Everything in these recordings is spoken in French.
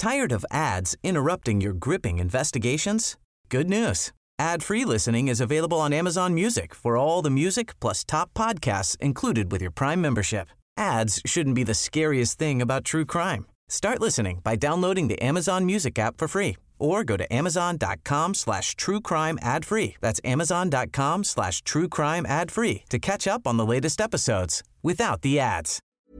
Tired of ads interrupting your gripping investigations? Good news. Ad-free listening is available on Amazon Music for all the music plus top podcasts included with your Prime membership. Ads shouldn't be the scariest thing about true crime. Start listening by downloading the Amazon Music app for free or go to amazon.com/truecrime ad-free. That's amazon.com/truecrime ad-free to catch up on the latest episodes without the ads.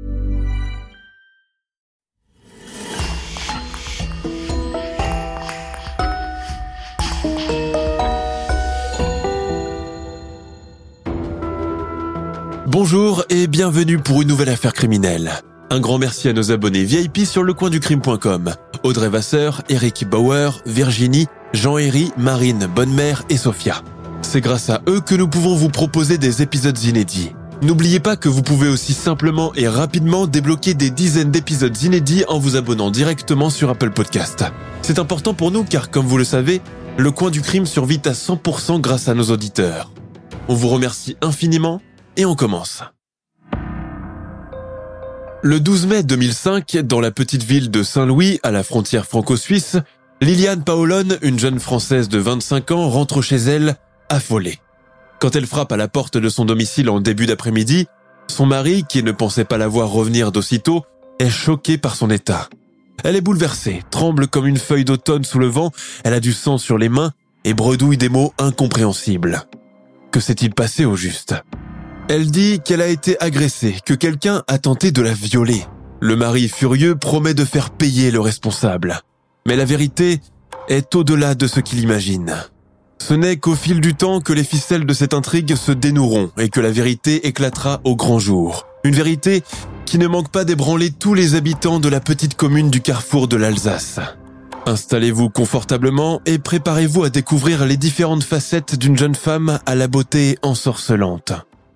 Bonjour et bienvenue pour une nouvelle affaire criminelle. Un grand merci à nos abonnés VIP sur lecoinducrime.com. Audrey Vasseur, Eric Bauer, Virginie, Jean-Héry, Marine, Bonnemère et Sophia. C'est grâce à eux que nous pouvons vous proposer des épisodes inédits. N'oubliez pas que vous pouvez aussi simplement et rapidement débloquer des dizaines d'épisodes inédits en vous abonnant directement sur Apple Podcast. C'est important pour nous car, comme vous le savez, Le Coin du Crime survit à 100% grâce à nos auditeurs. On vous remercie infiniment et on commence. Le 12 mai 2005, dans la petite ville de Saint-Louis, à la frontière franco-suisse, Liliane Paolone, une jeune Française de 25 ans, rentre chez elle, affolée. Quand elle frappe à la porte de son domicile en début d'après-midi, son mari, qui ne pensait pas la voir revenir d'aussitôt, est choqué par son état. Elle est bouleversée, tremble comme une feuille d'automne sous le vent, elle a du sang sur les mains et bredouille des mots incompréhensibles. Que s'est-il passé au juste ? Elle dit qu'elle a été agressée, que quelqu'un a tenté de la violer. Le mari furieux promet de faire payer le responsable. Mais la vérité est au-delà de ce qu'il imagine. Ce n'est qu'au fil du temps que les ficelles de cette intrigue se dénoueront et que la vérité éclatera au grand jour. Une vérité qui ne manque pas d'ébranler tous les habitants de la petite commune du carrefour de l'Alsace. Installez-vous confortablement et préparez-vous à découvrir les différentes facettes d'une jeune femme à la beauté ensorcelante.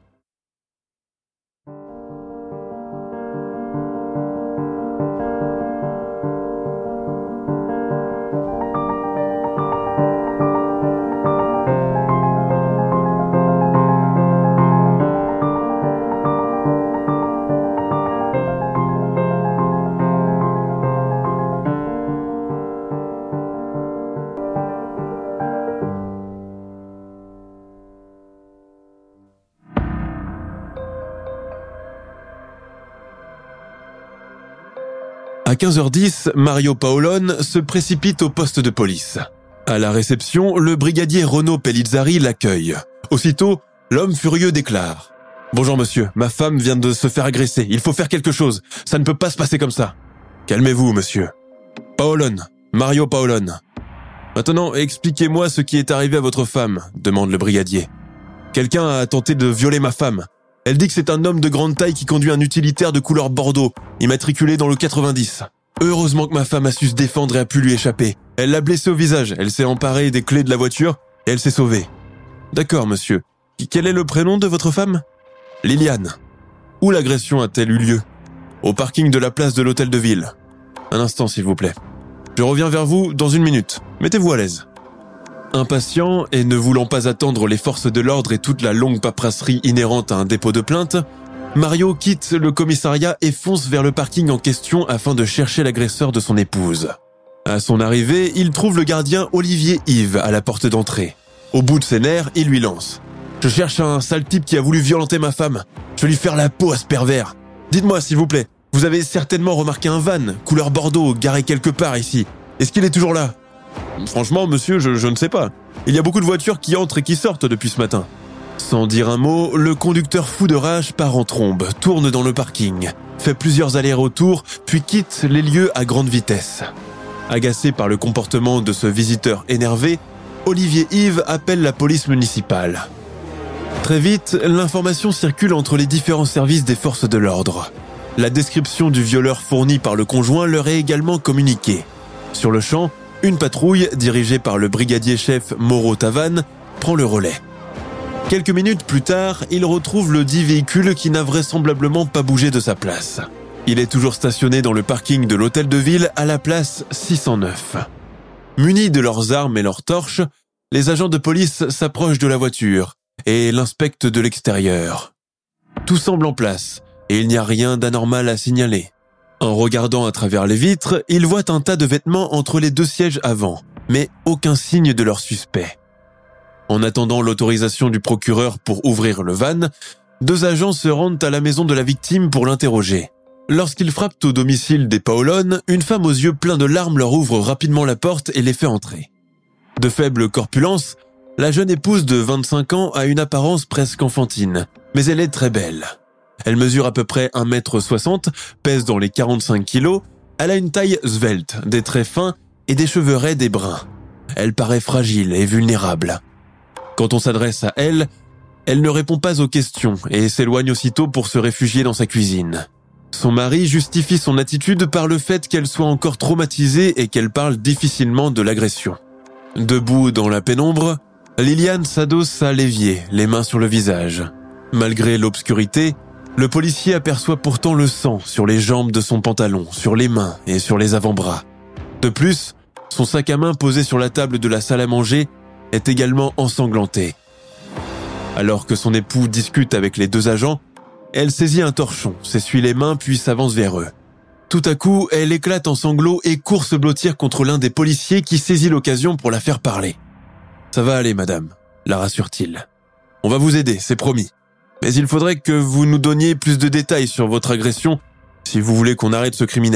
À 15h10, Mario Paolone se précipite au poste de police. À la réception, le brigadier Renaud Pellizzari l'accueille. Aussitôt, l'homme furieux déclare « Bonjour monsieur, ma femme vient de se faire agresser, il faut faire quelque chose, ça ne peut pas se passer comme ça. » « Calmez-vous monsieur. »« Paolone, Mario Paolone. »« Maintenant, expliquez-moi ce qui est arrivé à votre femme, » demande le brigadier. « Quelqu'un a tenté de violer ma femme. Elle dit que c'est un homme de grande taille qui conduit un utilitaire de couleur bordeaux, immatriculé dans le 90. Heureusement que ma femme a su se défendre et a pu lui échapper. Elle l'a blessé au visage, elle s'est emparée des clés de la voiture et elle s'est sauvée. D'accord, monsieur. Quel est le prénom de votre femme ? Liliane. Où l'agression a-t-elle eu lieu ? Au parking de la place de l'hôtel de ville. Un instant, s'il vous plaît. Je reviens vers vous dans 1 minute. Mettez-vous à l'aise. Impatient et ne voulant pas attendre les forces de l'ordre et toute la longue paperasserie inhérente à un dépôt de plainte, Mario quitte le commissariat et fonce vers le parking en question afin de chercher l'agresseur de son épouse. À son arrivée, il trouve le gardien Olivier Yves à la porte d'entrée. Au bout de ses nerfs, il lui lance « Je cherche un sale type qui a voulu violenter ma femme. Je vais lui faire la peau à ce pervers. Dites-moi, s'il vous plaît, vous avez certainement remarqué un van, couleur bordeaux, garé quelque part ici. Est-ce qu'il est toujours là ? » Franchement, monsieur, je ne sais pas. Il y a beaucoup de voitures qui entrent et qui sortent depuis ce matin. Sans dire un mot, le conducteur fou de rage part en trombe, tourne dans le parking, fait plusieurs allers-retours, puis quitte les lieux à grande vitesse. Agacé par le comportement de ce visiteur énervé, Olivier Yves appelle la police municipale. Très vite, l'information circule entre les différents services des forces de l'ordre. La description du violeur fournie par le conjoint leur est également communiquée. Sur le champ, une patrouille, dirigée par le brigadier-chef Moreau Tavannes, prend le relais. Quelques minutes plus tard, il retrouve le dit véhicule qui n'a vraisemblablement pas bougé de sa place. Il est toujours stationné dans le parking de l'hôtel de ville à la place 609. Munis de leurs armes et leurs torches, les agents de police s'approchent de la voiture et l'inspectent de l'extérieur. Tout semble en place et il n'y a rien d'anormal à signaler. En regardant à travers les vitres, il voit un tas de vêtements entre les deux sièges avant, mais aucun signe de leur suspect. En attendant l'autorisation du procureur pour ouvrir le van, 2 agents se rendent à la maison de la victime pour l'interroger. Lorsqu'ils frappent au domicile des Paolone, une femme aux yeux pleins de larmes leur ouvre rapidement la porte et les fait entrer. De faible corpulence, la jeune épouse de 25 ans a une apparence presque enfantine, mais elle est très belle. Elle mesure à peu près 1m60, pèse dans les 45 kilos, elle a une taille svelte, des traits fins et des cheveux raides et bruns. Elle paraît fragile et vulnérable. Quand on s'adresse à elle, elle ne répond pas aux questions et s'éloigne aussitôt pour se réfugier dans sa cuisine. Son mari justifie son attitude par le fait qu'elle soit encore traumatisée et qu'elle parle difficilement de l'agression. Debout dans la pénombre, Liliane s'adosse à l'évier, les mains sur le visage. Malgré l'obscurité, le policier aperçoit pourtant le sang sur les jambes de son pantalon, sur les mains et sur les avant-bras. De plus, son sac à main posé sur la table de la salle à manger est également ensanglanté. Alors que son époux discute avec les 2 agents, elle saisit un torchon, s'essuie les mains puis s'avance vers eux. Tout à coup, elle éclate en sanglots et court se blottir contre l'un des policiers qui saisit l'occasion pour la faire parler. « Ça va aller, madame », la rassure-t-il. « On va vous aider, c'est promis. Mais il faudrait que vous nous donniez plus de détails sur votre agression si vous voulez qu'on arrête ce criminel. »«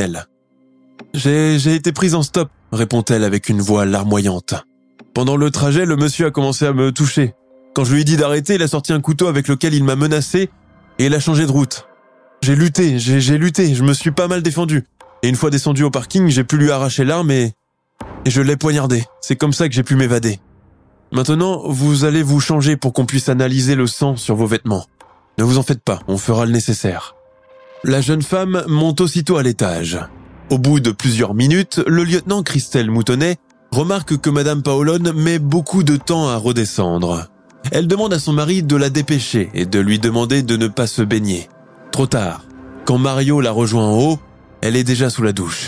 J'ai été prise en stop », répond-elle avec une voix larmoyante. « Pendant le trajet, le monsieur a commencé à me toucher. Quand je lui ai dit d'arrêter, il a sorti un couteau avec lequel il m'a menacé et il a changé de route. J'ai lutté, je me suis pas mal défendu. Et une fois descendu au parking, j'ai pu lui arracher l'arme et je l'ai poignardé. C'est comme ça que j'ai pu m'évader. Maintenant, vous allez vous changer pour qu'on puisse analyser le sang sur vos vêtements. Ne vous en faites pas, on fera le nécessaire. » La jeune femme monte aussitôt à l'étage. Au bout de plusieurs minutes, le lieutenant Christelle Moutonnet remarque que Madame Paolone met beaucoup de temps à redescendre. Elle demande à son mari de la dépêcher et de lui demander de ne pas se baigner. Trop tard. Quand Mario la rejoint en haut, elle est déjà sous la douche.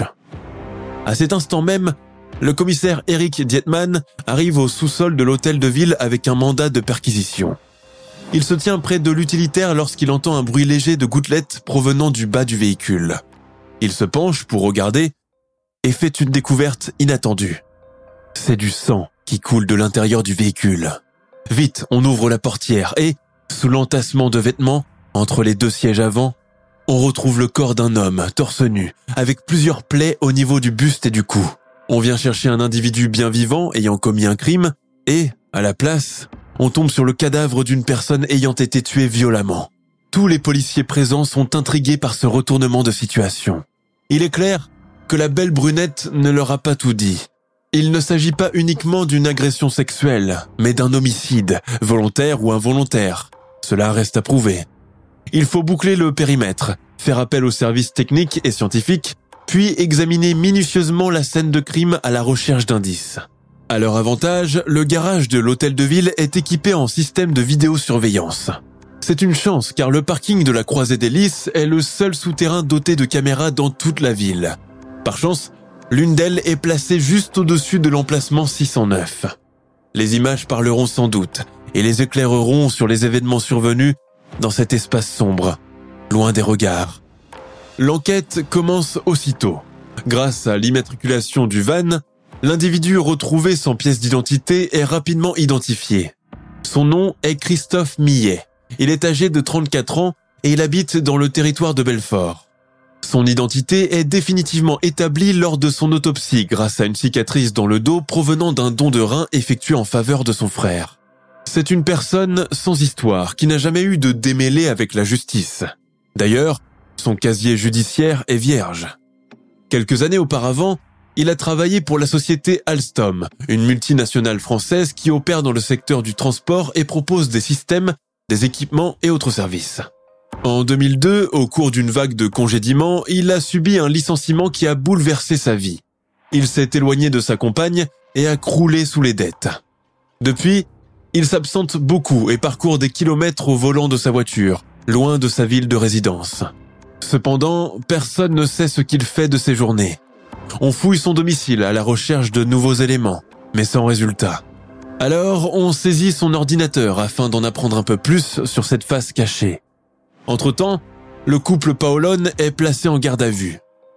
À cet instant même, le commissaire Eric Dietman arrive au sous-sol de l'hôtel de ville avec un mandat de perquisition. Il se tient près de l'utilitaire lorsqu'il entend un bruit léger de gouttelettes provenant du bas du véhicule. Il se penche pour regarder et fait une découverte inattendue. C'est du sang qui coule de l'intérieur du véhicule. Vite, on ouvre la portière et, sous l'entassement de vêtements, entre les 2 sièges avant, on retrouve le corps d'un homme, torse nu, avec plusieurs plaies au niveau du buste et du cou. On vient chercher un individu bien vivant ayant commis un crime et, à la place, on tombe sur le cadavre d'une personne ayant été tuée violemment. Tous les policiers présents sont intrigués par ce retournement de situation. Il est clair que la belle brunette ne leur a pas tout dit. Il ne s'agit pas uniquement d'une agression sexuelle, mais d'un homicide, volontaire ou involontaire. Cela reste à prouver. Il faut boucler le périmètre, faire appel aux services techniques et scientifiques, puis examiner minutieusement la scène de crime à la recherche d'indices. À leur avantage, le garage de l'hôtel de ville est équipé en système de vidéosurveillance. C'est une chance car le parking de la Croisée des Lys est le seul souterrain doté de caméras dans toute la ville. Par chance, l'une d'elles est placée juste au-dessus de l'emplacement 609. Les images parleront sans doute et les éclaireront sur les événements survenus dans cet espace sombre, loin des regards. L'enquête commence aussitôt. Grâce à l'immatriculation du van, l'individu retrouvé sans pièce d'identité est rapidement identifié. Son nom est Christophe Millet. Il est âgé de 34 ans et il habite dans le territoire de Belfort. Son identité est définitivement établie lors de son autopsie grâce à une cicatrice dans le dos provenant d'un don de rein effectué en faveur de son frère. C'est une personne sans histoire qui n'a jamais eu de démêlés avec la justice. D'ailleurs, son casier judiciaire est vierge. Quelques années auparavant, il a travaillé pour la société Alstom, une multinationale française qui opère dans le secteur du transport et propose des systèmes, des équipements et autres services. En 2002, au cours d'une vague de congédiements, il a subi un licenciement qui a bouleversé sa vie. Il s'est éloigné de sa compagne et a croulé sous les dettes. Depuis, il s'absente beaucoup et parcourt des kilomètres au volant de sa voiture, loin de sa ville de résidence. Cependant, personne ne sait ce qu'il fait de ses journées. On fouille son domicile à la recherche de nouveaux éléments, mais sans résultat. Alors, on saisit son ordinateur afin d'en apprendre un peu plus sur cette face cachée. Entre-temps, le couple Paolone est placé en garde à vue.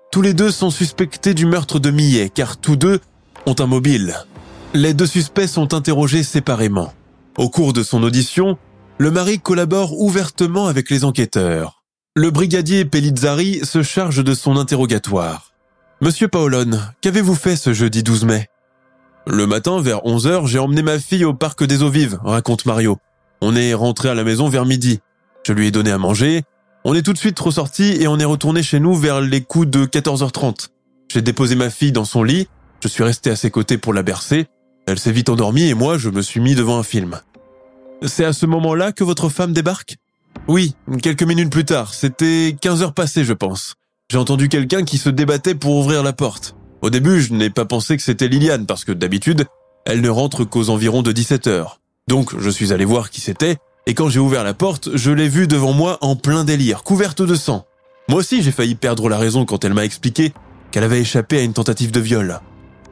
Tous les deux sont suspectés du meurtre de Millet, car tous deux ont un mobile. Les deux suspects sont interrogés séparément. Au cours de son audition, le mari collabore ouvertement avec les enquêteurs. Le brigadier Pellizzari se charge de son interrogatoire. « Monsieur Paolone, qu'avez-vous fait ce jeudi 12 mai ?»« Le matin, vers 11h, j'ai emmené ma fille au parc des Eaux Vives, raconte Mario. On est rentré à la maison vers midi. Je lui ai donné à manger. On est tout de suite ressortis et on est retourné chez nous vers les coups de 14h30. J'ai déposé ma fille dans son lit. Je suis resté à ses côtés pour la bercer. Elle s'est vite endormie et moi, je me suis mis devant un film. » « C'est à ce moment-là que votre femme débarque ?»« Oui, quelques minutes plus tard. C'était 15h passées, je pense. J'ai entendu quelqu'un qui se débattait pour ouvrir la porte. Au début, je n'ai pas pensé que c'était Liliane parce que d'habitude, elle ne rentre qu'aux environs de 17h. Donc, je suis allé voir qui c'était et quand j'ai ouvert la porte, je l'ai vue devant moi en plein délire, couverte de sang. Moi aussi, j'ai failli perdre la raison quand elle m'a expliqué qu'elle avait échappé à une tentative de viol.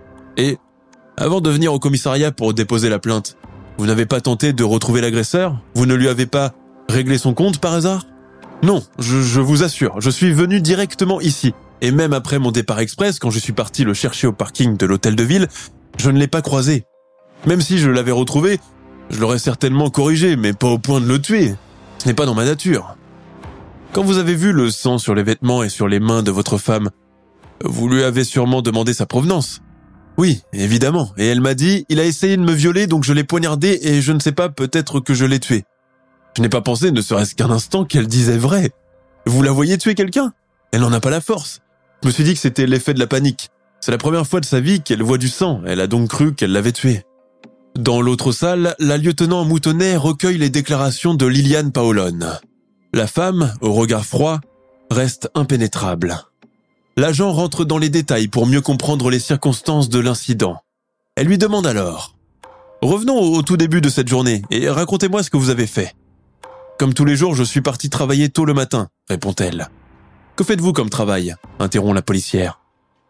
Et, avant de venir au commissariat pour déposer la plainte, vous n'avez pas tenté de retrouver l'agresseur ? Vous ne lui avez pas réglé son compte par hasard ? Non, je vous assure, je suis venu directement ici. Et même après mon départ express, quand je suis parti le chercher au parking de l'hôtel de ville, je ne l'ai pas croisé. Même si je l'avais retrouvé, je l'aurais certainement corrigé, mais pas au point de le tuer. Ce n'est pas dans ma nature. Quand vous avez vu le sang sur les vêtements et sur les mains de votre femme, vous lui avez sûrement demandé sa provenance. Oui, évidemment. Et elle m'a dit, il a essayé de me violer, donc je l'ai poignardé et je ne sais pas, peut-être que je l'ai tué. Je n'ai pas pensé, ne serait-ce qu'un instant, qu'elle disait vrai. Vous la voyez tuer quelqu'un ? Elle n'en a pas la force. Je me suis dit que c'était l'effet de la panique. C'est la première fois de sa vie qu'elle voit du sang. Elle a donc cru qu'elle l'avait tué. Dans l'autre salle, la lieutenant Moutonnet recueille les déclarations de Liliane Paolone. La femme, au regard froid, reste impénétrable. L'agent rentre dans les détails pour mieux comprendre les circonstances de l'incident. Elle lui demande alors « Revenons au tout début de cette journée et racontez-moi ce que vous avez fait. »« Comme tous les jours, je suis partie travailler tôt le matin, » répond-elle. « Que faites-vous comme travail ?» interrompt la policière.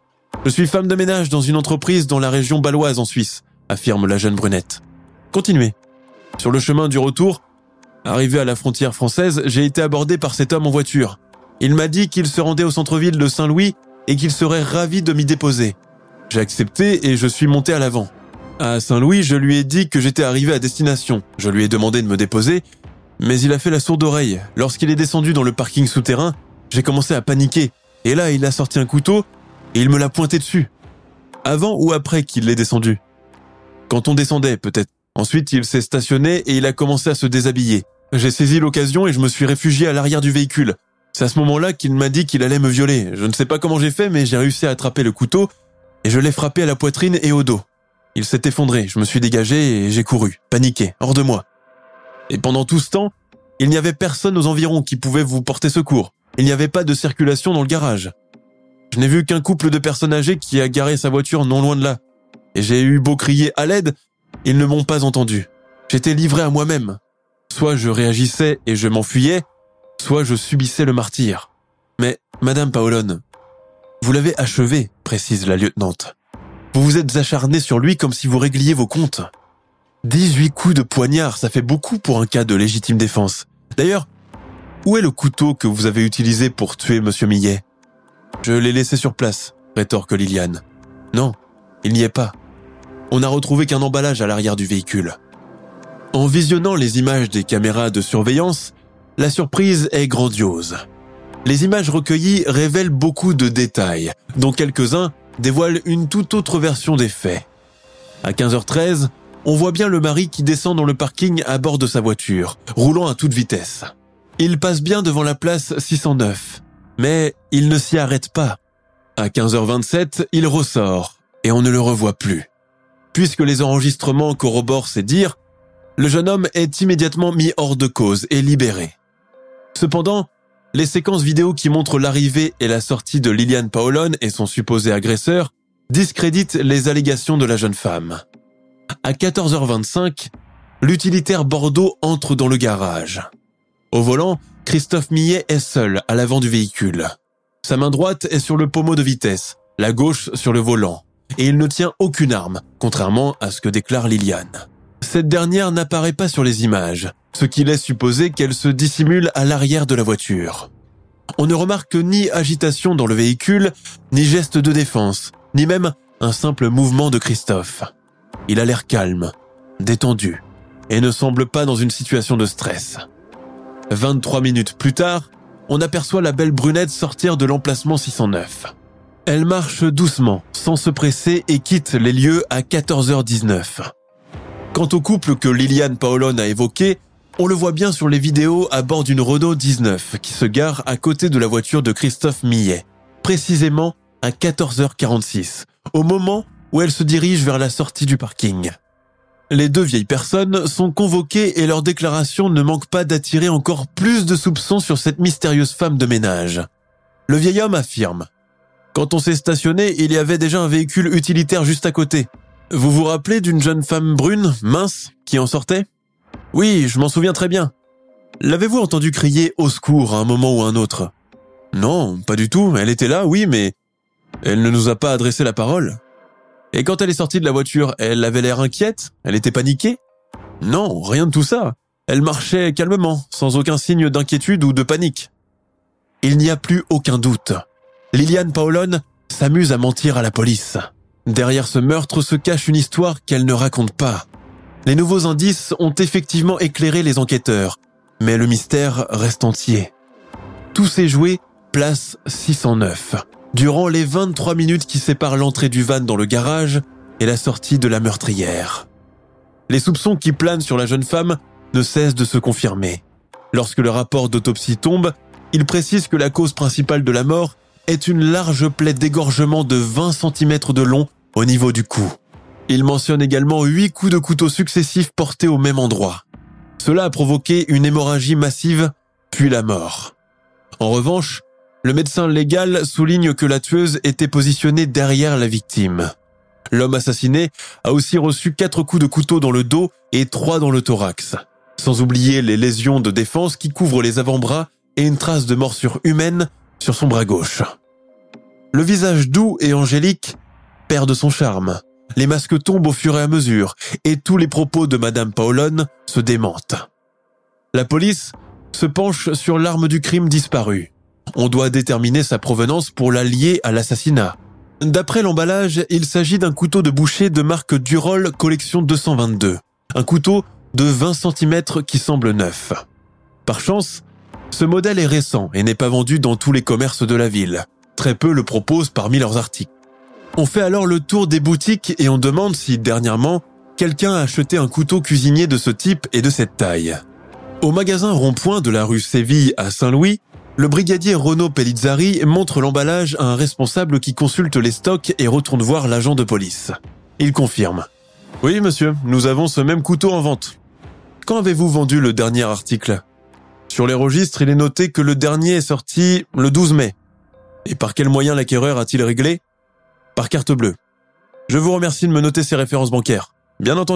« Je suis femme de ménage dans une entreprise dans la région bâloise en Suisse, » affirme la jeune brunette. « Continuez. » Sur le chemin du retour, arrivé à la frontière française, j'ai été abordé par cet homme en voiture. Il m'a dit qu'il se rendait au centre-ville de Saint-Louis et qu'il serait ravi de m'y déposer. J'ai accepté et je suis monté à l'avant. À Saint-Louis, je lui ai dit que j'étais arrivé à destination. Je lui ai demandé de me déposer, mais il a fait la sourde oreille. Lorsqu'il est descendu dans le parking souterrain, j'ai commencé à paniquer. Et là, il a sorti un couteau et il me l'a pointé dessus. Avant ou après qu'il l'ait descendu ? Quand on descendait, peut-être. Ensuite, il s'est stationné et il a commencé à se déshabiller. J'ai saisi l'occasion et je me suis réfugié à l'arrière du véhicule. C'est à ce moment-là qu'il m'a dit qu'il allait me violer. Je ne sais pas comment j'ai fait, mais j'ai réussi à attraper le couteau et je l'ai frappé à la poitrine et au dos. Il s'est effondré, je me suis dégagé et j'ai couru, paniqué, hors de moi. Et pendant tout ce temps, il n'y avait personne aux environs qui pouvait vous porter secours. Il n'y avait pas de circulation dans le garage. Je n'ai vu qu'un couple de personnes âgées qui a garé sa voiture non loin de là. Et j'ai eu beau crier à l'aide, ils ne m'ont pas entendu. J'étais livré à moi-même. Soit je réagissais et je m'enfuyais, soit je subissais le martyre. Mais, Madame Paolone, vous l'avez achevé, précise la lieutenante. Vous vous êtes acharné sur lui comme si vous régliez vos comptes. 18 coups de poignard, ça fait beaucoup pour un cas de légitime défense. D'ailleurs, où est le couteau que vous avez utilisé pour tuer Monsieur Millet ? Je l'ai laissé sur place, rétorque Liliane. Non, il n'y est pas. On n'a retrouvé qu'un emballage à l'arrière du véhicule. En visionnant les images des caméras de surveillance, la surprise est grandiose. Les images recueillies révèlent beaucoup de détails, dont quelques-uns dévoilent une toute autre version des faits. À 15h13, on voit bien le mari qui descend dans le parking à bord de sa voiture, roulant à toute vitesse. Il passe bien devant la place 609, mais il ne s'y arrête pas. À 15h27, il ressort, et on ne le revoit plus. Puisque les enregistrements corroborent ses dires, le jeune homme est immédiatement mis hors de cause et libéré. Cependant, les séquences vidéo qui montrent l'arrivée et la sortie de Liliane Paolone et son supposé agresseur discréditent les allégations de la jeune femme. À 14h25, l'utilitaire Bordeaux entre dans le garage. Au volant, Christophe Millet est seul à l'avant du véhicule. Sa main droite est sur le pommeau de vitesse, la gauche sur le volant, et il ne tient aucune arme, contrairement à ce que déclare Liliane. Cette dernière n'apparaît pas sur les images, ce qui laisse supposer qu'elle se dissimule à l'arrière de la voiture. On ne remarque ni agitation dans le véhicule, ni geste de défense, ni même un simple mouvement de Christophe. Il a l'air calme, détendu, et ne semble pas dans une situation de stress. 23 minutes plus tard, on aperçoit la belle brunette sortir de l'emplacement 609. Elle marche doucement, sans se presser et quitte les lieux à 14h19. Quant au couple que Liliane Paolone a évoqué, on le voit bien sur les vidéos à bord d'une Renault 19 qui se gare à côté de la voiture de Christophe Millet, précisément à 14h46, au moment où elle se dirige vers la sortie du parking. Les deux vieilles personnes sont convoquées et leur déclaration ne manque pas d'attirer encore plus de soupçons sur cette mystérieuse femme de ménage. Le vieil homme affirme « Quand on s'est stationné, il y avait déjà un véhicule utilitaire juste à côté. Vous vous rappelez d'une jeune femme brune, mince, qui en sortait ? Oui, je m'en souviens très bien. L'avez-vous entendu crier au secours à un moment ou à un autre ? Non, pas du tout, elle était là, oui, mais elle ne nous a pas adressé la parole. Et quand elle est sortie de la voiture, elle avait l'air inquiète ? Elle était paniquée ? Non, rien de tout ça. Elle marchait calmement, sans aucun signe d'inquiétude ou de panique. Il n'y a plus aucun doute. Liliane Paolone s'amuse à mentir à la police. Derrière ce meurtre se cache une histoire qu'elle ne raconte pas. Les nouveaux indices ont effectivement éclairé les enquêteurs, mais le mystère reste entier. Tout s'est joué place 609. Durant les 23 minutes qui séparent l'entrée du van dans le garage et la sortie de la meurtrière. Les soupçons qui planent sur la jeune femme ne cessent de se confirmer. Lorsque le rapport d'autopsie tombe, il précise que la cause principale de la mort est une large plaie d'égorgement de 20 cm de long au niveau du cou. Il mentionne également 8 coups de couteau successifs portés au même endroit. Cela a provoqué une hémorragie massive, puis la mort. En revanche, le médecin légal souligne que la tueuse était positionnée derrière la victime. L'homme assassiné a aussi reçu 4 coups de couteau dans le dos et 3 dans le thorax, sans oublier les lésions de défense qui couvrent les avant-bras et une trace de morsure humaine sur son bras gauche. Le visage doux et angélique perd de son charme. Les masques tombent au fur et à mesure et tous les propos de Madame Paolone se démentent. La police se penche sur l'arme du crime disparue. On doit déterminer sa provenance pour la lier à l'assassinat. D'après l'emballage, il s'agit d'un couteau de boucher de marque Durol Collection 222. Un couteau de 20 cm qui semble neuf. Par chance, ce modèle est récent et n'est pas vendu dans tous les commerces de la ville. Très peu le proposent parmi leurs articles. On fait alors le tour des boutiques et on demande si, dernièrement, quelqu'un a acheté un couteau cuisinier de ce type et de cette taille. Au magasin Rond-Point de la rue Séville à Saint-Louis, le brigadier Renaud Pellizzari montre l'emballage à un responsable qui consulte les stocks et retourne voir l'agent de police. Il confirme. « Oui, monsieur, nous avons ce même couteau en vente. Quand avez-vous vendu le dernier article ? Sur les registres, il est noté que le dernier est sorti le 12 mai. Et par quel moyen l'acquéreur a-t-il réglé ? Par carte bleue. Je vous remercie de me noter ces références bancaires. Bien entendu. »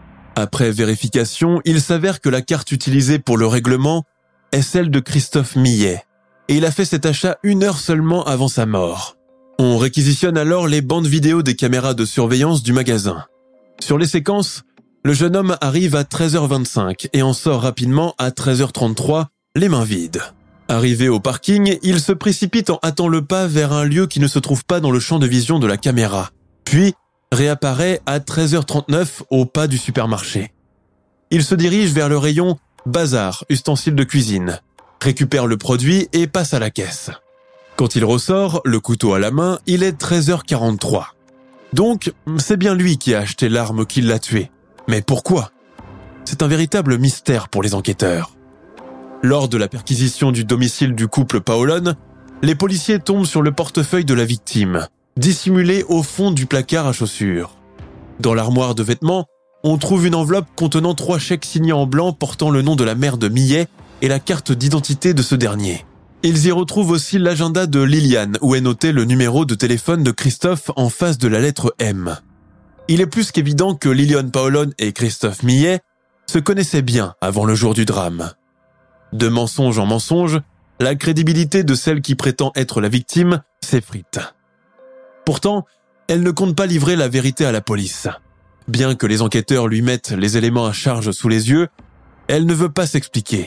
Après vérification, il s'avère que la carte utilisée pour le règlement est celle de Christophe Millet, et il a fait cet achat 1 heure seulement avant sa mort. On réquisitionne alors les bandes vidéo des caméras de surveillance du magasin. Sur les séquences, le jeune homme arrive à 13h25 et en sort rapidement à 13h33, les mains vides. Arrivé au parking, il se précipite en hâtant le pas vers un lieu qui ne se trouve pas dans le champ de vision de la caméra, puis réapparaît à 13h39 au pas du supermarché. Il se dirige vers le rayon bazar, ustensiles de cuisine, récupère le produit et passe à la caisse. Quand il ressort, le couteau à la main, il est 13h43. Donc, c'est bien lui qui a acheté l'arme qui l'a tué. Mais pourquoi ? C'est un véritable mystère pour les enquêteurs. Lors de la perquisition du domicile du couple Paolone, les policiers tombent sur le portefeuille de la victime, dissimulé au fond du placard à chaussures. Dans l'armoire de vêtements, on trouve une enveloppe contenant 3 chèques signés en blanc portant le nom de la mère de Millet et la carte d'identité de ce dernier. Ils y retrouvent aussi l'agenda de Liliane où est noté le numéro de téléphone de Christophe en face de la lettre M. Il est plus qu'évident que Liliane Paolone et Christophe Millet se connaissaient bien avant le jour du drame. De mensonge en mensonge, la crédibilité de celle qui prétend être la victime s'effrite. Pourtant, elle ne compte pas livrer la vérité à la police. Bien que les enquêteurs lui mettent les éléments à charge sous les yeux, elle ne veut pas s'expliquer.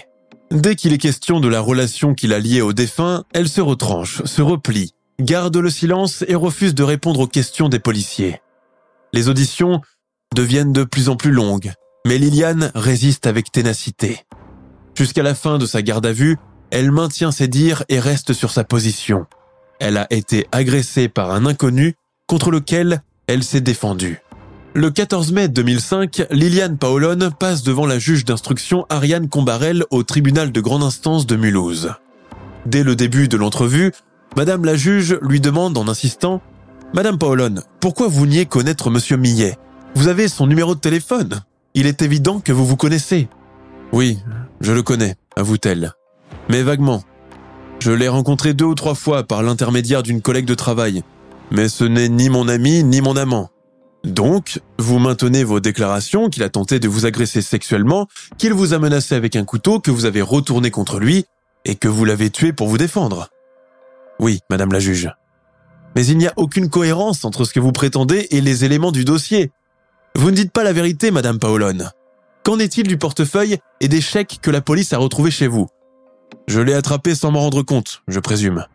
Dès qu'il est question de la relation qui la liait au défunt, elle se retranche, se replie, garde le silence et refuse de répondre aux questions des policiers. Les auditions deviennent de plus en plus longues, mais Liliane résiste avec ténacité. Jusqu'à la fin de sa garde à vue, elle maintient ses dires et reste sur sa position. Elle a été agressée par un inconnu contre lequel elle s'est défendue. Le 14 mai 2005, Liliane Paolone passe devant la juge d'instruction Ariane Combarel au tribunal de grande instance de Mulhouse. Dès le début de l'entrevue, Madame la juge lui demande en insistant « Madame Paolone, pourquoi vous niez connaître Monsieur Millet ? Vous avez son numéro de téléphone. Il est évident que vous vous connaissez. » « Oui, je le connais, avoue-t-elle. Mais vaguement. Je l'ai rencontré 2 ou 3 fois par l'intermédiaire d'une collègue de travail. Mais ce n'est ni mon ami ni mon amant. Donc, vous maintenez vos déclarations qu'il a tenté de vous agresser sexuellement, qu'il vous a menacé avec un couteau que vous avez retourné contre lui et que vous l'avez tué pour vous défendre. Oui, Madame la juge. Mais il n'y a aucune cohérence entre ce que vous prétendez et les éléments du dossier. Vous ne dites pas la vérité, Madame Paolone. Qu'en est-il du portefeuille et des chèques que la police a retrouvés chez vous ? Je l'ai attrapé sans m'en rendre compte, je présume.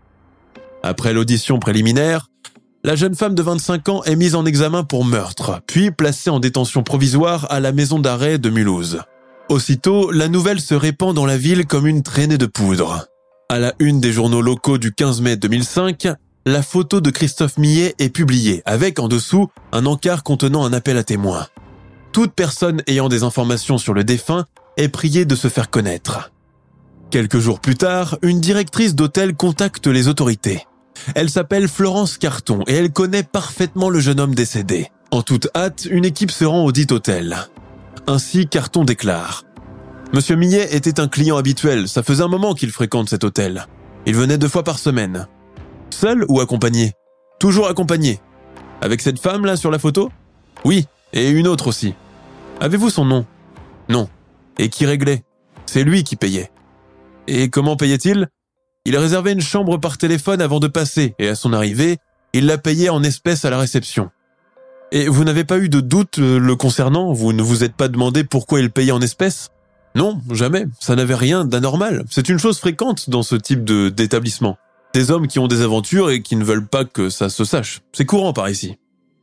Après l'audition préliminaire, la jeune femme de 25 ans est mise en examen pour meurtre, puis placée en détention provisoire à la maison d'arrêt de Mulhouse. Aussitôt, la nouvelle se répand dans la ville comme une traînée de poudre. À la une des journaux locaux du 15 mai 2005, la photo de Christophe Millet est publiée, avec en dessous un encart contenant un appel à témoins. Toute personne ayant des informations sur le défunt est priée de se faire connaître. Quelques jours plus tard, une directrice d'hôtel contacte les autorités. Elle s'appelle Florence Carton et elle connaît parfaitement le jeune homme décédé. En toute hâte, une équipe se rend au dit hôtel. Ainsi, Carton déclare « Monsieur Millet était un client habituel, ça faisait un moment qu'il fréquente cet hôtel. Il venait 2 fois par semaine. Seul ou accompagné ? Toujours accompagné. Avec cette femme-là sur la photo ? Oui, et une autre aussi. Avez-vous son nom ? Non. Et qui réglait ? C'est lui qui payait. Et comment payait-il ? Il réservait une chambre par téléphone avant de passer, et à son arrivée, il la payait en espèces à la réception. Et vous n'avez pas eu de doute le concernant ? Vous ne vous êtes pas demandé pourquoi il payait en espèces ? Non, jamais. Ça n'avait rien d'anormal. C'est une chose fréquente dans ce type d'établissement. Des hommes qui ont des aventures et qui ne veulent pas que ça se sache. C'est courant par ici.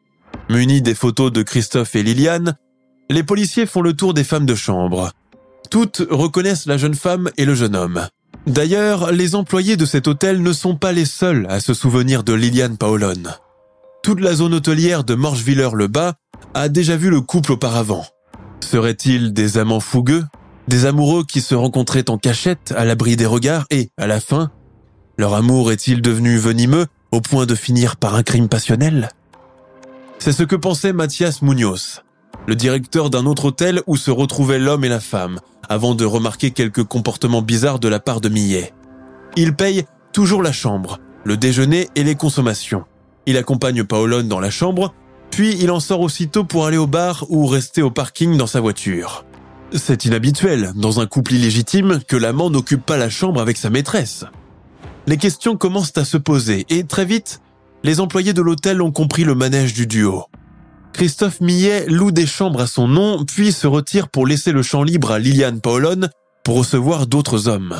Munis des photos de Christophe et Liliane, les policiers font le tour des femmes de chambre. Toutes reconnaissent la jeune femme et le jeune homme. D'ailleurs, les employés de cet hôtel ne sont pas les seuls à se souvenir de Liliane Paolone. Toute la zone hôtelière de Morschwiller-le-Bas a déjà vu le couple auparavant. Seraient-ils des amants fougueux, des amoureux qui se rencontraient en cachette à l'abri des regards et, à la fin, leur amour est-il devenu venimeux au point de finir par un crime passionnel ? C'est ce que pensait Mathias Munoz, le directeur d'un autre hôtel où se retrouvaient l'homme et la femme, avant de remarquer quelques comportements bizarres de la part de Millet. Il paye toujours la chambre, le déjeuner et les consommations. Il accompagne Paolone dans la chambre, puis il en sort aussitôt pour aller au bar ou rester au parking dans sa voiture. C'est inhabituel, dans un couple illégitime, que l'amant n'occupe pas la chambre avec sa maîtresse. Les questions commencent à se poser et très vite, les employés de l'hôtel ont compris le manège du duo. Christophe Millet loue des chambres à son nom, puis se retire pour laisser le champ libre à Liliane Paolone pour recevoir d'autres hommes.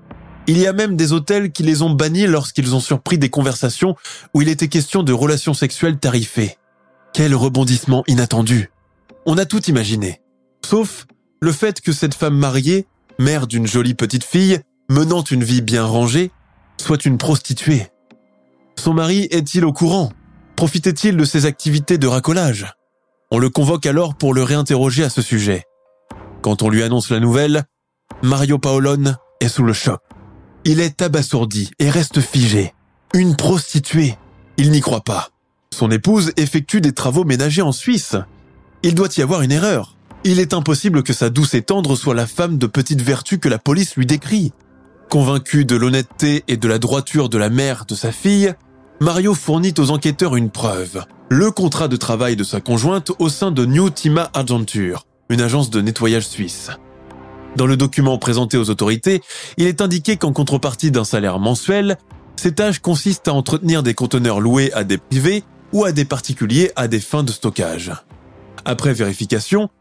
Il y a même des hôtels qui les ont bannis lorsqu'ils ont surpris des conversations où il était question de relations sexuelles tarifées. Quel rebondissement inattendu ! On a tout imaginé. Sauf le fait que cette femme mariée, mère d'une jolie petite fille, menant une vie bien rangée, soit une prostituée. Son mari est-il au courant ? Profitait-il de ses activités de racolage ? On le convoque alors pour le réinterroger à ce sujet. Quand on lui annonce la nouvelle, Mario Paolone est sous le choc. Il est abasourdi et reste figé. Une prostituée. Il n'y croit pas. Son épouse effectue des travaux ménagers en Suisse. Il doit y avoir une erreur. Il est impossible que sa douce et tendre soit la femme de petite vertu que la police lui décrit. Convaincu de l'honnêteté et de la droiture de la mère de sa fille, Mario fournit aux enquêteurs une preuve, le contrat de travail de sa conjointe au sein de New Tima Agentur, une agence de nettoyage suisse. Dans le document présenté aux autorités, il est indiqué qu'en contrepartie d'un salaire mensuel, ces tâches consistent à entretenir des conteneurs loués à des privés ou à des particuliers à des fins de stockage. Après vérification,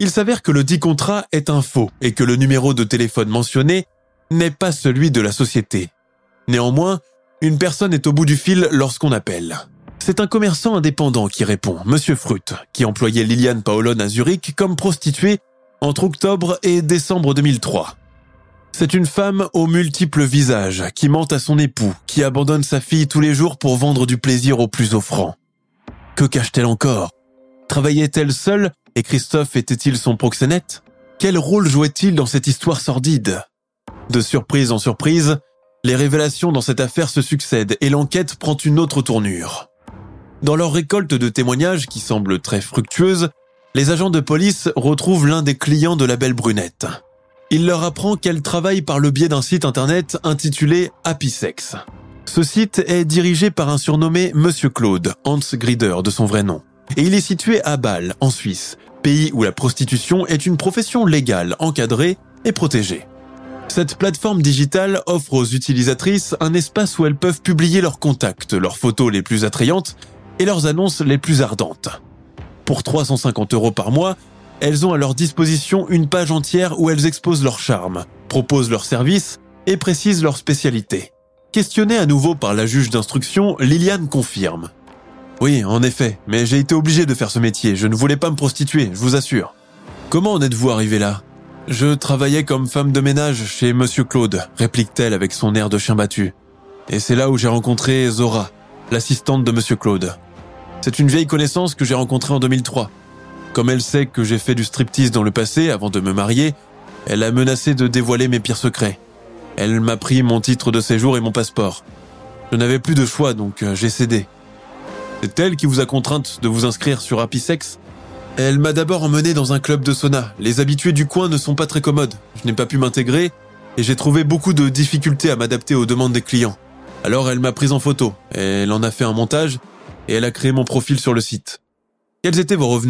Il s'avère que le dit contrat est un faux et que le numéro de téléphone mentionné n'est pas celui de la société. Néanmoins, une personne est au bout du fil lorsqu'on appelle. C'est un commerçant indépendant qui répond, Monsieur Fruth, qui employait Liliane Paolone à Zurich comme prostituée entre octobre et décembre 2003. C'est une femme aux multiples visages qui ment à son époux, qui abandonne sa fille tous les jours pour vendre du plaisir au plus offrant. Que cache-t-elle encore? Travaillait-elle seule et Christophe était-il son proxénète? Quel rôle jouait-il dans cette histoire sordide? De surprise en surprise, les révélations dans cette affaire se succèdent et l'enquête prend une autre tournure. Dans leur récolte de témoignages qui semble très fructueuse, les agents de police retrouvent l'un des clients de la belle brunette. Il leur apprend qu'elle travaille par le biais d'un site internet intitulé Happy Sex. Ce site est dirigé par un surnommé Monsieur Claude, Hans Grieder de son vrai nom. Et il est situé à Bâle, en Suisse, pays où la prostitution est une profession légale, encadrée et protégée. Cette plateforme digitale offre aux utilisatrices un espace où elles peuvent publier leurs contacts, leurs photos les plus attrayantes et leurs annonces les plus ardentes. Pour 350 € par mois, elles ont à leur disposition une page entière où elles exposent leur charme, proposent leurs services et précisent leur spécialité. Questionnée à nouveau par la juge d'instruction, Liliane confirme. « Oui, en effet, mais j'ai été obligée de faire ce métier, je ne voulais pas me prostituer, je vous assure. »« Comment en êtes-vous arrivé là ?»« Je travaillais comme femme de ménage chez Monsieur Claude, » réplique-t-elle avec son air de chien battu. « Et c'est là où j'ai rencontré Zora, l'assistante de Monsieur Claude. C'est une vieille connaissance que j'ai rencontrée en 2003. Comme elle sait que j'ai fait du striptease dans le passé avant de me marier, elle a menacé de dévoiler mes pires secrets. Elle m'a pris mon titre de séjour et mon passeport. Je n'avais plus de choix, donc j'ai cédé. C'est elle qui vous a contrainte de vous inscrire sur Happy Sex ? Elle m'a d'abord emmené dans un club de sauna. Les habitués du coin ne sont pas très commodes. Je n'ai pas pu m'intégrer et j'ai trouvé beaucoup de difficultés à m'adapter aux demandes des clients. Alors elle m'a prise en photo, elle en a fait un montage et elle a créé mon profil sur le site. Quels étaient vos revenus ?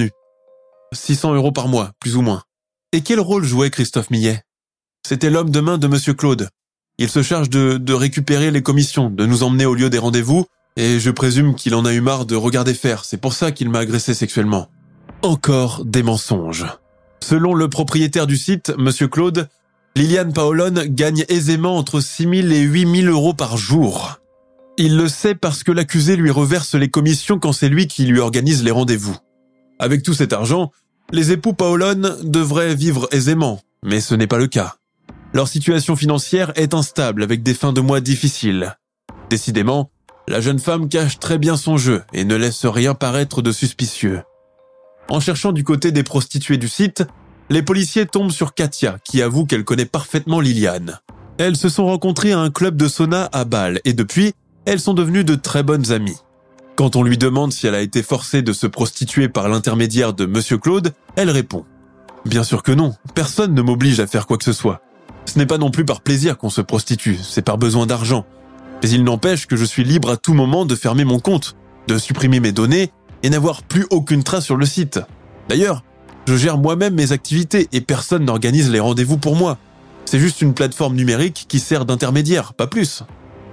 600 € par mois, plus ou moins. Et quel rôle jouait Christophe Millet ? C'était l'homme de main de Monsieur Claude. Il se charge de récupérer les commissions, de nous emmener au lieu des rendez-vous, et je présume qu'il en a eu marre de regarder faire, c'est pour ça qu'il m'a agressé sexuellement. Encore des mensonges. Selon le propriétaire du site, Monsieur Claude, Liliane Paolone gagne aisément entre 6 000 et 8 000 € par jour. Il le sait parce que l'accusé lui reverse les commissions quand c'est lui qui lui organise les rendez-vous. Avec tout cet argent, les époux Paolone devraient vivre aisément, mais ce n'est pas le cas. Leur situation financière est instable avec des fins de mois difficiles. Décidément, la jeune femme cache très bien son jeu et ne laisse rien paraître de suspicieux. En cherchant du côté des prostituées du site, les policiers tombent sur Katia, qui avoue qu'elle connaît parfaitement Liliane. Elles se sont rencontrées à un club de sauna à Bâle et depuis, elles sont devenues de très bonnes amies. Quand on lui demande si elle a été forcée de se prostituer par l'intermédiaire de Monsieur Claude, elle répond « Bien sûr que non, personne ne m'oblige à faire quoi que ce soit. Ce n'est pas non plus par plaisir qu'on se prostitue, c'est par besoin d'argent. Mais il n'empêche que je suis libre à tout moment de fermer mon compte, de supprimer mes données et n'avoir plus aucune trace sur le site. D'ailleurs, je gère moi-même mes activités et personne n'organise les rendez-vous pour moi. C'est juste une plateforme numérique qui sert d'intermédiaire, pas plus. »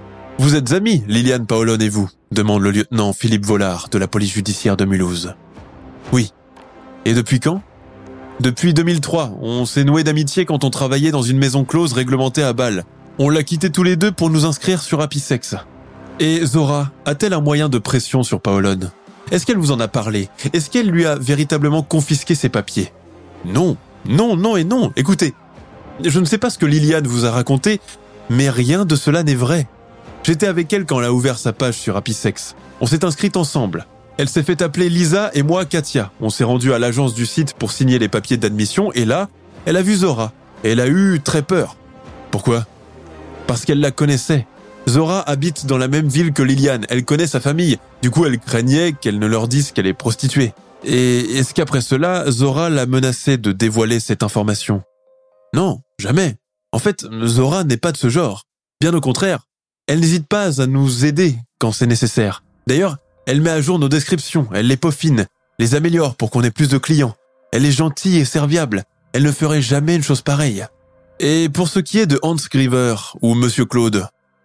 « Vous êtes amis, Liliane Paolone et vous ?» demande le lieutenant Philippe Vollard de la police judiciaire de Mulhouse. « Oui. Et depuis quand ?»« Depuis 2003. On s'est noué d'amitié quand on travaillait dans une maison close réglementée à Bâle. On l'a quitté tous les deux pour nous inscrire sur Happy Sex. Et Zora a-t-elle un moyen de pression sur Paolone ? Est-ce qu'elle vous en a parlé ? Est-ce qu'elle lui a véritablement confisqué ses papiers ? Non, non, non et non. Écoutez, je ne sais pas ce que Liliane vous a raconté, mais rien de cela n'est vrai. J'étais avec elle quand elle a ouvert sa page sur Happy Sex. On s'est inscrites ensemble. Elle s'est fait appeler Lisa et moi Katia. On s'est rendu à l'agence du site pour signer les papiers d'admission et là, elle a vu Zora. Et elle a eu très peur. Pourquoi ? Parce qu'elle la connaissait. Zora habite dans la même ville que Liliane. Elle connaît sa famille. Du coup, elle craignait qu'elle ne leur dise qu'elle est prostituée. Et est-ce qu'après cela, Zora l'a menacée de dévoiler cette information ? Non, jamais. En fait, Zora n'est pas de ce genre. Bien au contraire. Elle n'hésite pas à nous aider quand c'est nécessaire. D'ailleurs, elle met à jour nos descriptions, elle les peaufine, les améliore pour qu'on ait plus de clients. Elle est gentille et serviable. Elle ne ferait jamais une chose pareille. Et pour ce qui est de Hans Grieder ou Monsieur Claude,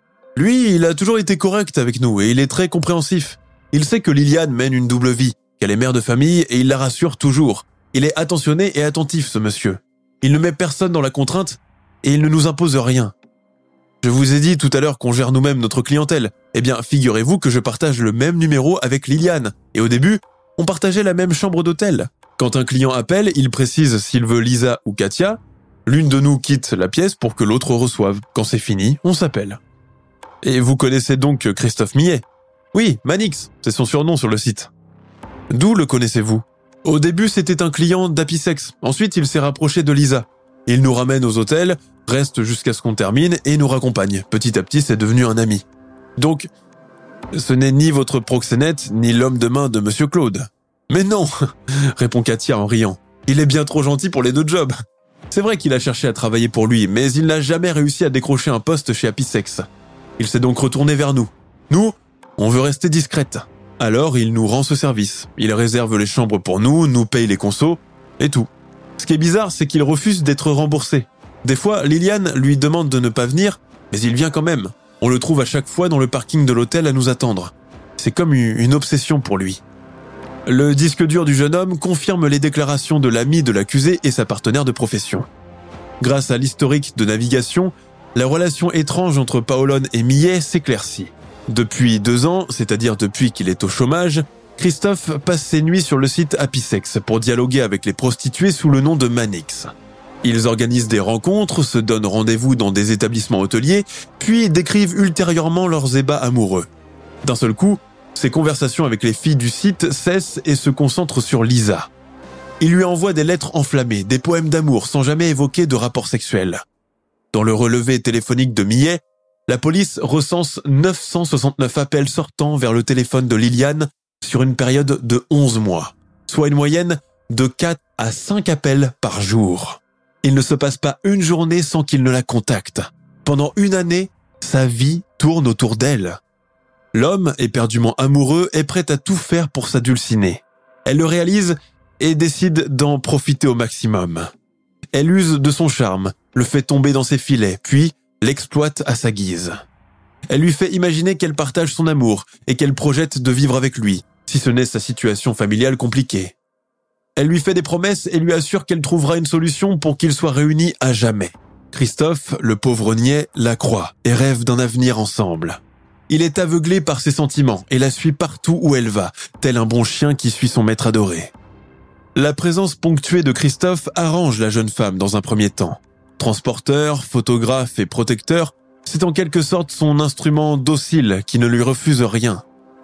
lui, il a toujours été correct avec nous et il est très compréhensif. Il sait que Liliane mène une double vie, qu'elle est mère de famille et il la rassure toujours. Il est attentionné et attentif, ce monsieur. Il ne met personne dans la contrainte et il ne nous impose rien. Je vous ai dit tout à l'heure qu'on gère nous-mêmes notre clientèle. Eh bien, figurez-vous que je partage le même numéro avec Liliane. Et au début, on partageait la même chambre d'hôtel. Quand un client appelle, il précise s'il veut Lisa ou Katia. L'une de nous quitte la pièce pour que l'autre reçoive. Quand c'est fini, on s'appelle. Et vous connaissez donc Christophe Millet ? Oui, Manix, c'est son surnom sur le site. D'où le connaissez-vous ? Au début, c'était un client d'Apisex. Ensuite, il s'est rapproché de Lisa. Il nous ramène aux hôtels, reste jusqu'à ce qu'on termine et nous raccompagne. Petit à petit, c'est devenu un ami. Donc, ce n'est ni votre proxénète, ni l'homme de main de Monsieur Claude. Mais non, répond Katia en riant. Il est bien trop gentil pour les deux jobs. C'est vrai qu'il a cherché à travailler pour lui, mais il n'a jamais réussi à décrocher un poste chez Apisex. Il s'est donc retourné vers nous. Nous, on veut rester discrète. Alors, il nous rend ce service. Il réserve les chambres pour nous, nous paye les consos, et tout. Ce qui est bizarre, c'est qu'il refuse d'être remboursé. Des fois, Liliane lui demande de ne pas venir, mais il vient quand même. On le trouve à chaque fois dans le parking de l'hôtel à nous attendre. C'est comme une obsession pour lui. Le disque dur du jeune homme confirme les déclarations de l'ami de l'accusé et sa partenaire de profession. Grâce à l'historique de navigation, la relation étrange entre Paolone et Millet s'éclaircit. Depuis 2 ans, c'est-à-dire depuis qu'il est au chômage, Christophe passe ses nuits sur le site Apisex pour dialoguer avec les prostituées sous le nom de Manix. Ils organisent des rencontres, se donnent rendez-vous dans des établissements hôteliers, puis décrivent ultérieurement leurs ébats amoureux. D'un seul coup, ses conversations avec les filles du site cessent et se concentrent sur Lisa. Il lui envoie des lettres enflammées, des poèmes d'amour sans jamais évoquer de rapport sexuel. Dans le relevé téléphonique de Millet, la police recense 969 appels sortant vers le téléphone de Liliane sur une période de 11 mois, soit une moyenne de 4 à 5 appels par jour. Il ne se passe pas une journée sans qu'il ne la contacte. Pendant 1 année, sa vie tourne autour d'elle. L'homme, éperdument amoureux, est prêt à tout faire pour s'adulciner. Elle le réalise et décide d'en profiter au maximum. Elle use de son charme, le fait tomber dans ses filets, puis l'exploite à sa guise. Elle lui fait imaginer qu'elle partage son amour et qu'elle projette de vivre avec lui, si ce n'est sa situation familiale compliquée. Elle lui fait des promesses et lui assure qu'elle trouvera une solution pour qu'ils soient réunis à jamais. Christophe, le pauvre niais, la croit et rêve d'un avenir ensemble. Il est aveuglé par ses sentiments et la suit partout où elle va, tel un bon chien qui suit son maître adoré. La présence ponctuée de Christophe arrange la jeune femme dans un premier temps. Transporteur, photographe et protecteur, c'est en quelque sorte son instrument docile qui ne lui refuse rien.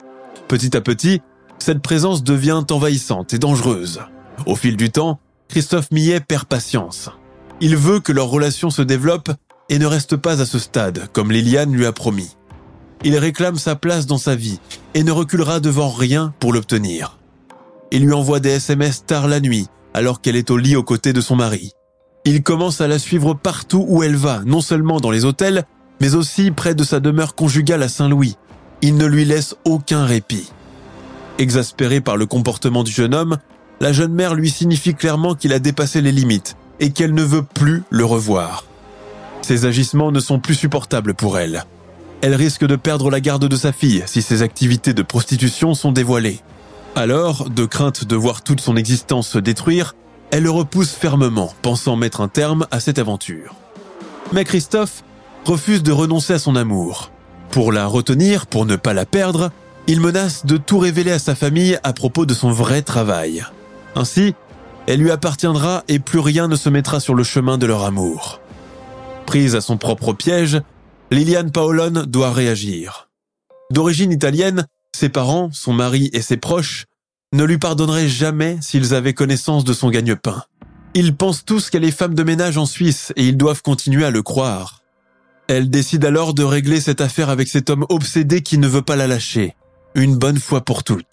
Petit à petit, cette présence devient envahissante et dangereuse. Au fil du temps, Christophe Millet perd patience. Il veut que leur relation se développe et ne reste pas à ce stade, comme Liliane lui a promis. Il réclame sa place dans sa vie et ne reculera devant rien pour l'obtenir. Il lui envoie des SMS tard la nuit, alors qu'elle est au lit aux côtés de son mari. Il commence à la suivre partout où elle va, non seulement dans les hôtels, mais aussi près de sa demeure conjugale à Saint-Louis. Il ne lui laisse aucun répit. Exaspérée par le comportement du jeune homme, la jeune mère lui signifie clairement qu'il a dépassé les limites et qu'elle ne veut plus le revoir. Ses agissements ne sont plus supportables pour elle. Elle risque de perdre la garde de sa fille si ses activités de prostitution sont dévoilées. Alors, de crainte de voir toute son existence se détruire, elle le repousse fermement, pensant mettre un terme à cette aventure. Mais Christophe refuse de renoncer à son amour. Pour la retenir, pour ne pas la perdre, il menace de tout révéler à sa famille à propos de son vrai travail. Ainsi, elle lui appartiendra et plus rien ne se mettra sur le chemin de leur amour. Prise à son propre piège, Liliane Paolone doit réagir. D'origine italienne, ses parents, son mari et ses proches ne lui pardonneraient jamais s'ils avaient connaissance de son gagne-pain. Ils pensent tous qu'elle est femme de ménage en Suisse et ils doivent continuer à le croire. Elle décide alors de régler cette affaire avec cet homme obsédé qui ne veut pas la lâcher, une bonne fois pour toutes.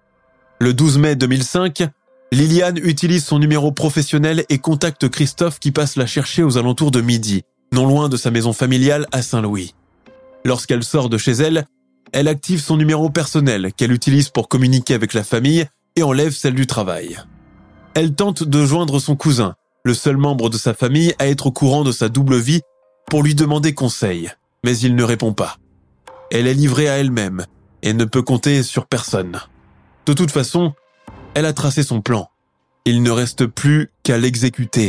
Le 12 mai 2005, Liliane utilise son numéro professionnel et contacte Christophe qui passe la chercher aux alentours de midi, non loin de sa maison familiale à Saint-Louis. Lorsqu'elle sort de chez elle, elle active son numéro personnel qu'elle utilise pour communiquer avec la famille et enlève celle du travail. Elle tente de joindre son cousin, le seul membre de sa famille à être au courant de sa double vie, pour lui demander conseil, mais il ne répond pas. Elle est livrée à elle-même et ne peut compter sur personne. De toute façon, elle a tracé son plan. Il ne reste plus qu'à l'exécuter.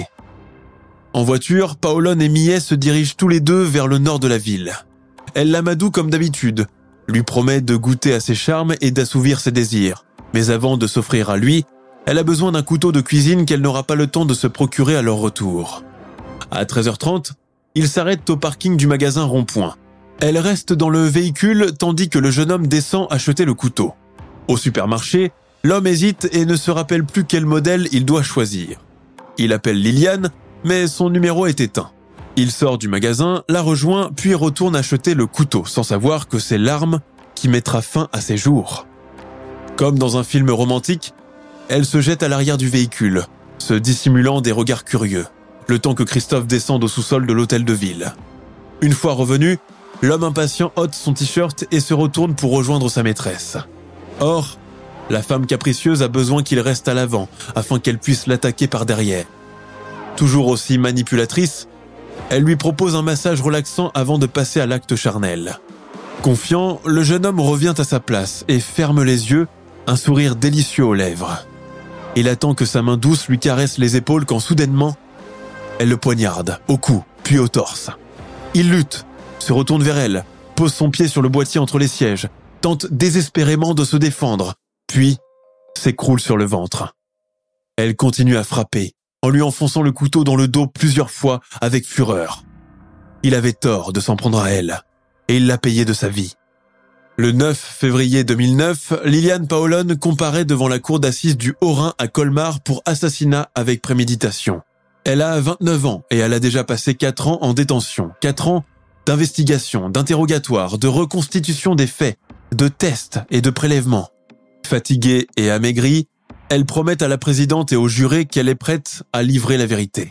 En voiture, Paolone et Millet se dirigent tous les deux vers le nord de la ville. Elle l'amadoue comme d'habitude, lui promet de goûter à ses charmes et d'assouvir ses désirs. Mais avant de s'offrir à lui, elle a besoin d'un couteau de cuisine qu'elle n'aura pas le temps de se procurer à leur retour. À 13h30, ils s'arrêtent au parking du magasin Rond-Point. Elle reste dans le véhicule tandis que le jeune homme descend acheter le couteau. Au supermarché, l'homme hésite et ne se rappelle plus quel modèle il doit choisir. Il appelle Liliane, mais son numéro est éteint. Il sort du magasin, la rejoint, puis retourne acheter le couteau, sans savoir que c'est l'arme qui mettra fin à ses jours. Comme dans un film romantique, elle se jette à l'arrière du véhicule, se dissimulant des regards curieux, le temps que Christophe descende au sous-sol de l'hôtel de ville. Une fois revenu, l'homme impatient ôte son t-shirt et se retourne pour rejoindre sa maîtresse. Or, la femme capricieuse a besoin qu'il reste à l'avant, afin qu'elle puisse l'attaquer par derrière. Toujours aussi manipulatrice, elle lui propose un massage relaxant avant de passer à l'acte charnel. Confiant, le jeune homme revient à sa place et ferme les yeux, un sourire délicieux aux lèvres. Il attend que sa main douce lui caresse les épaules quand soudainement, elle le poignarde, au cou, puis au torse. Il lutte, se retourne vers elle, pose son pied sur le boîtier entre les sièges, tente désespérément de se défendre, puis s'écroule sur le ventre. Elle continue à frapper, en lui enfonçant le couteau dans le dos plusieurs fois avec fureur. Il avait tort de s'en prendre à elle, et il l'a payé de sa vie. Le 9 février 2009, Liliane Paolone comparaît devant la cour d'assises du Haut-Rhin à Colmar pour assassinat avec préméditation. Elle a 29 ans et elle a déjà passé 4 ans en détention. 4 ans d'investigation, d'interrogatoire, de reconstitution des faits, de tests et de prélèvements. Fatiguée et amaigrie, elle promet à la présidente et aux jurés qu'elle est prête à livrer la vérité.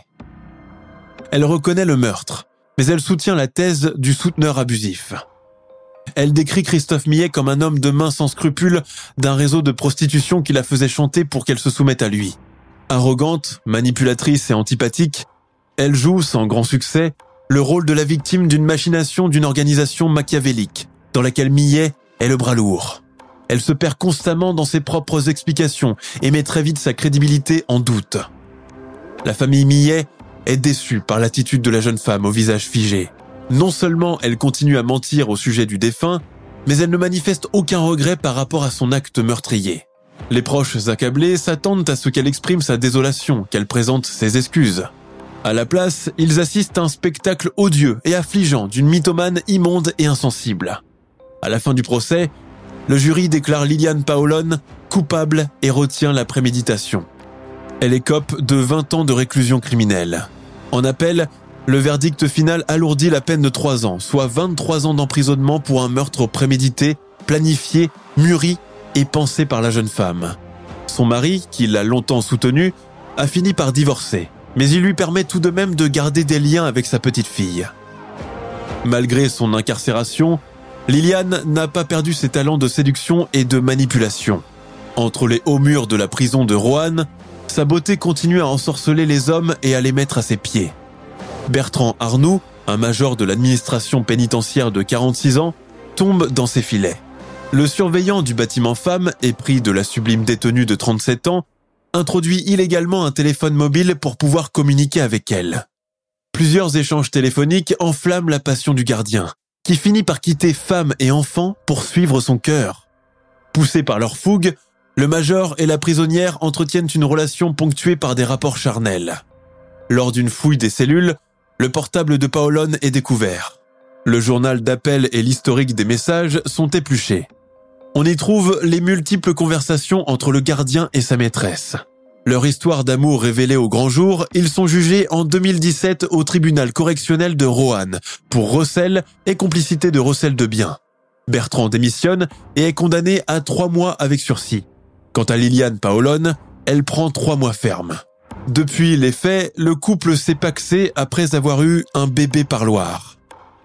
Elle reconnaît le meurtre, mais elle soutient la thèse du souteneur abusif. Elle décrit Christophe Millet comme un homme de main sans scrupules d'un réseau de prostitution qui la faisait chanter pour qu'elle se soumette à lui. Arrogante, manipulatrice et antipathique, elle joue, sans grand succès, le rôle de la victime d'une machination d'une organisation machiavélique, dans laquelle Millet est le bras lourd. Elle se perd constamment dans ses propres explications et met très vite sa crédibilité en doute. La famille Millet est déçue par l'attitude de la jeune femme au visage figé. Non seulement elle continue à mentir au sujet du défunt, mais elle ne manifeste aucun regret par rapport à son acte meurtrier. Les proches accablés s'attendent à ce qu'elle exprime sa désolation, qu'elle présente ses excuses. À la place, ils assistent à un spectacle odieux et affligeant d'une mythomane immonde et insensible. À la fin du procès, le jury déclare Liliane Paolone coupable et retient la préméditation. Elle écope de 20 ans de réclusion criminelle. En appel, le verdict final alourdit la peine de 3 ans, soit 23 ans d'emprisonnement pour un meurtre prémédité, planifié, mûri et pensé par la jeune femme. Son mari, qui l'a longtemps soutenue, a fini par divorcer, mais il lui permet tout de même de garder des liens avec sa petite fille. Malgré son incarcération, Liliane n'a pas perdu ses talents de séduction et de manipulation. Entre les hauts murs de la prison de Roanne, sa beauté continue à ensorceler les hommes et à les mettre à ses pieds. Bertrand Arnoux, un major de l'administration pénitentiaire de 46 ans, tombe dans ses filets. Le surveillant du bâtiment femme, épris de la sublime détenue de 37 ans, introduit illégalement un téléphone mobile pour pouvoir communiquer avec elle. Plusieurs échanges téléphoniques enflamment la passion du gardien, qui finit par quitter femme et enfant pour suivre son cœur. Poussés par leur fougue, le major et la prisonnière entretiennent une relation ponctuée par des rapports charnels. Lors d'une fouille des cellules, le portable de Paolone est découvert. Le journal d'appel et l'historique des messages sont épluchés. On y trouve les multiples conversations entre le gardien et sa maîtresse. Leur histoire d'amour révélée au grand jour, ils sont jugés en 2017 au tribunal correctionnel de Roanne pour recel et complicité de recel de biens. Bertrand démissionne et est condamné à 3 mois avec sursis. Quant à Liliane Paolone, elle prend 3 mois ferme. Depuis les faits, le couple s'est pacsé après avoir eu un bébé parloir.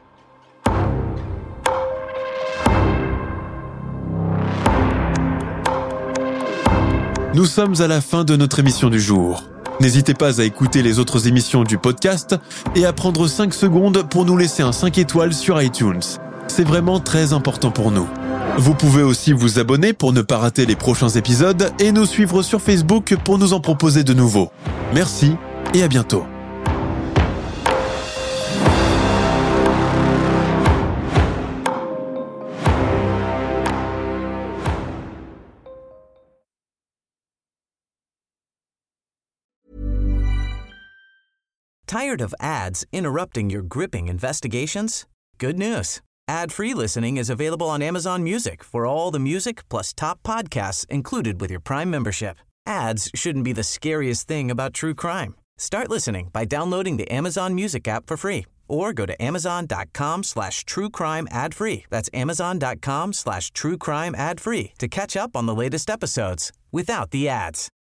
Nous sommes à la fin de notre émission du jour. N'hésitez pas à écouter les autres émissions du podcast et à prendre 5 secondes pour nous laisser un 5 étoiles sur iTunes. C'est vraiment très important pour nous. Vous pouvez aussi vous abonner pour ne pas rater les prochains épisodes et nous suivre sur Facebook pour nous en proposer de nouveaux. Merci et à bientôt. Tired of ads interrupting your gripping investigations? Good news. Ad-free listening is available on Amazon Music for all the music plus top podcasts included with your Prime membership. Ads shouldn't be the scariest thing about true crime. Start listening by downloading the Amazon Music app for free or go to amazon.com/truecrime ad-free. That's amazon.com/truecrime ad-free to catch up on the latest episodes without the ads.